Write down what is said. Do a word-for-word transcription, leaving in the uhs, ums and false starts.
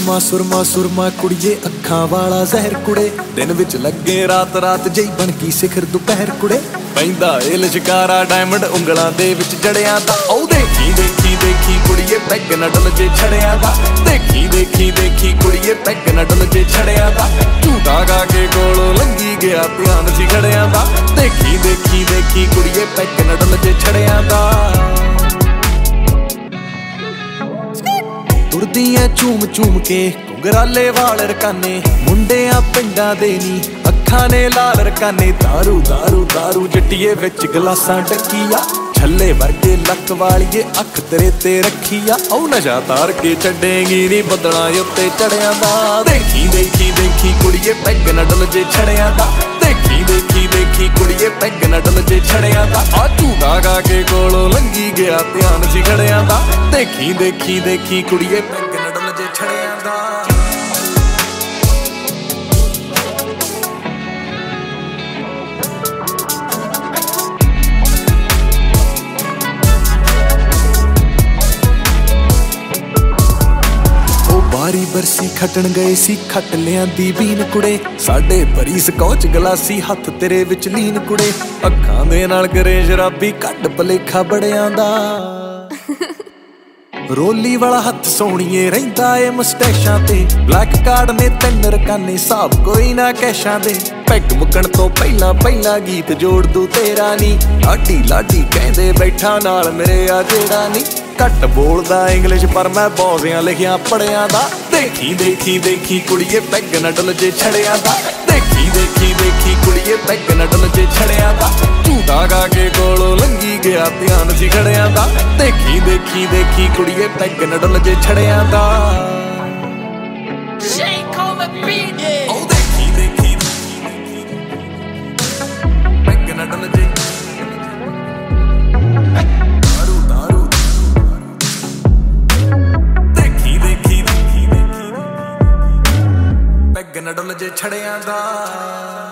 ਸੁਰਮਾ ਸੁਰਮਾ ਸੁਰਮਾ ਕੁੜੀਏ ਅੱਖਾਂ ਵਾਲਾ ਜ਼ਹਿਰ ਕੁੜੇ ਦਿਨ ਵਿੱਚ ਲੱਗੇ ਰਾਤ ਰਾਤ ਜਈ ਬਣ ਗਈ ਸਿਖਰ ਦੁਪਹਿਰ ਕੁੜੇ ਪੈਂਦਾ ਏ ਲਸ਼ਕਾਰਾ ਡਾਇਮੰਡ ਉਂਗਲਾਂ ਦੇ ਵਿੱਚ ਜੜਿਆਂ ਦਾ ਉਹ ਦੇਖੀ ਦੇਖੀ ਦੇਖੀ ਕੁੜੀਏ ਪੈਗ ਨਾ ਡੁੱਲ ਜੇ ਛੜਿਆਂ ਦਾ ਦੇਖੀ ਦੇਖੀ ਦੇਖੀ ਕੁੜੀਏ ਪੈਗ ਨਾ ਡੁੱਲ ਜੇ ਛੜਿਆਂ ਦਾ ਝੂਟਾ ਗਾ ਕੇ ਕੋਲੋਂ ਲੰਗੀ ਗਿਆ ਧਿਆਨ ਸੀ ਖੜਿਆਂ ਦਾ ਦੇਖੀ ਦੇਖੀ ਦੇਖੀ ਕੁੜੀਏ ਪੈਗ ਨਾ ਡੁੱਲ ਜੇ ਛੜਿਆਂ ਦਾ ਤੁਰਦੀਆਂ ਝੂਮ ਝੂਮ ਕੇ ਘੁੰਗਰਾਲੇ ਵਾਲ ਰਕਾਨੇ ਮੁੰਡਿਆਂ ਪਿੰਡਾਂ ਦੇ ਨੀ ਅੱਖਾਂ ਨੇ ਲਾਲ ਰਕਾਨੇ ਦਾਰੂ ਦਾਰੂ ਦਾਰੂ ਜੱਟੀਏ ਵਿੱਚ ਗਲਾਸਾਂ ਡੱਕੀਆ ਛੱਲੇ ਵਰਗੇ ਲੱਕ ਵਾਲੀਏ ਅੱਖ ਤੇਰੇ ਤੇ ਰੱਖੀਆ ਉਹ ਨਸ਼ਾ ਤਾਰ ਕੇ ਛੱਡੇਗੀ ਨੀ ਬੱਦਲਾਂ ਉੱਤੇ ਚੜਿਆਂ ਦਾ ਦੇਖੀ ਦੇਖੀ ਦੇਖੀ ਕੁੜੀਏ ਪੈਗ ਨਾ ਡੁੱਲ ਜੇ ਛੜਿਆਂ ਦਾ ਦੇਖੀ ਦੇਖੀ ਦੇਖੀ ਕੁੜੀਏ ਪੈਗ ਨਾ ਡੁੱਲ ਜੇ ਛੜਿਆਂ ਦਾ ਆ ਝੂਟਾ ਗਾ ਕੇ ਕੋਲੋਂ ਲੰਗੀ ਗਿਆ ਧਿਆਨ ਸੀ ਖੜਿਆਂ ਦਾ ਦੇਖੀ ਦੇਖੀ ਦੇਖੀ ਕੁੜੀਏ ਪੈਗ ਨਾ ਡੁੱਲ ਜੇ ਛੜਿਆਂ ਦਾ ਬਾਰੀ ਬਰਸੀ ਖੱਟਣ ਗਏ ਸੀ ਖੱਟ ਲਿਆਂਦੀ ਬੀਨ ਕੁੜੇ ਸਾਡੇ ਭਰੀ ਸਕੌਚ ਗਲਾਸੀ ਹੱਥ ਤੇਰੇ ਵਿੱਚ ਲੀਨ ਕੁੜੇ ਅੱਖਾਂ ਦੇ ਨਾਲ ਕਰੇ ਸ਼ਰਾਬੀ ਕੱਢ ਭਲੇਖਾ ਬੜਿਆਂ ਦਾ ਰੋਲੀ ਵਾਲਾ ਹੱਥ ਸੋਹਣੀਏ ਰਹਿੰਦਾ ਏ ਮੁਸਟੈਸ਼ਾਂ ਤੇ ਬਲੈਕ ਕਾਰਡ ਨੇ ਤਿੰਨ ਰਕਾਨੇ ਹਿਸਾਬ ਕੋਈ ਨਾ ਕੈਸ਼ਾਂ ਦੇ ਪੈਗ ਮੁੱਕਣ ਤੋਂ ਪਹਿਲਾਂ ਪਹਿਲਾਂ ਗੀਤ ਜੋੜ ਦੂ ਤੇਰਾ ਨੀ ਲਾਡੀ ਲਾਡੀ ਕਹਿੰਦੇ ਬੈਠਾ ਨਾਲ ਮੇਰੇ ਆ ਜਿਹੜਾ ਨੀ ਘੱਟ ਬੋਲਦਾ ਇੰਗਲਿਸ਼ ਪਰ ਮੈਂ ਬੌਜ਼ਿਆਂ ਲਿਖਿਆ ਪੜਿਆਂ ਦਾ ਦੇਖੀ ਦੇਖੀ ਦੇਖੀ ਕੁੜੀਏ ਪੈਗ ਨਾ ਡੁੱਲ ਜੇ ਛੜਿਆਂ ਦਾ ਦੇਖੀ ਦੇਖੀ ਦੇਖੀ ਕੁੜੀਏ ਪੈਗ ਨਾ ਡੁੱਲ ਜੇ ਛੜਿਆਂ ਦਾ ਝੂਟਾ ਗਾ ਕੇ ਕੋਲੋਂ ਲੰਗੀ ਗਿਆ ਧਿਆਨ ਸੀ ਖੜਿਆਂ ਦਾ ਦੇਖੀ ਦੇਖੀ ਦੇਖੀ ਕੁੜੀਏ ਪੈਗ ਨਾ ਡੁੱਲ ਜੇ ਛੜਿਆਂ ਦਾ ਉਹ ਦੇਖੀ ਦੇਖੀ ਪੈਗ ਨਾ ਡੁੱਲ ਜੇ ਪੈਗ ਨਾ ਡੁੱਲ ਜੇ ਛੜਿਆਂ ਦਾ।